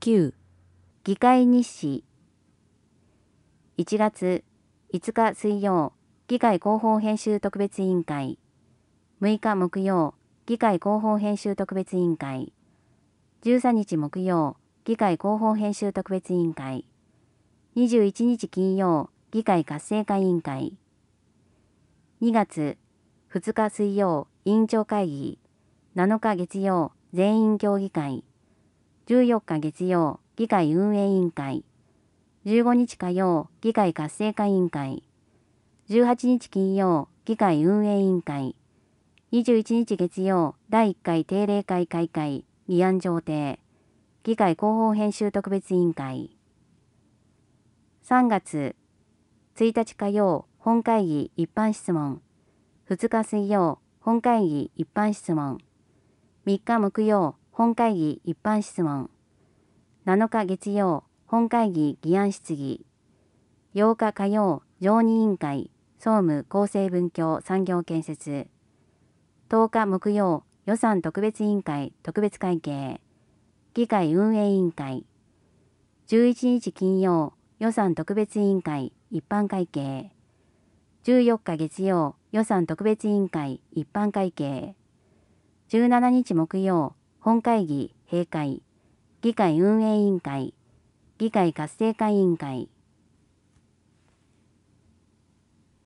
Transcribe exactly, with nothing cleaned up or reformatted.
きゅう、議会日誌。いちがついつか水曜、議会広報編集特別委員会。むいか木曜、議会広報編集特別委員会。じゅうさんにち木曜、議会広報編集特別委員会。にじゅういちにち金曜、議会活性化委員会。にがつふつか水曜、委員長会議。なのか月曜、全員協議会。じゅうよっか月曜、議会運営委員会。じゅうごにち火曜、議会活性化委員会。じゅうはちにち金曜、議会運営委員会。にじゅういちにち月曜、だいいっかい定例会開会、議案上呈。議会広報編集特別委員会。さんがつついたち火曜、本会議一般質問。ふつか水曜、本会議一般質問。みっか木曜、本会議一般質問。なのか月曜、本会議議案質疑。ようか火曜、常任委員会、総務厚生文教産業建設。とおか木曜、予算特別委員会特別会計。議会運営委員会。じゅういちにち金曜、予算特別委員会一般会計。じゅうよっか月曜、予算特別委員会一般会計。じゅうしちにち木曜、本会議閉会。議会運営委員会。議会活性化委員会。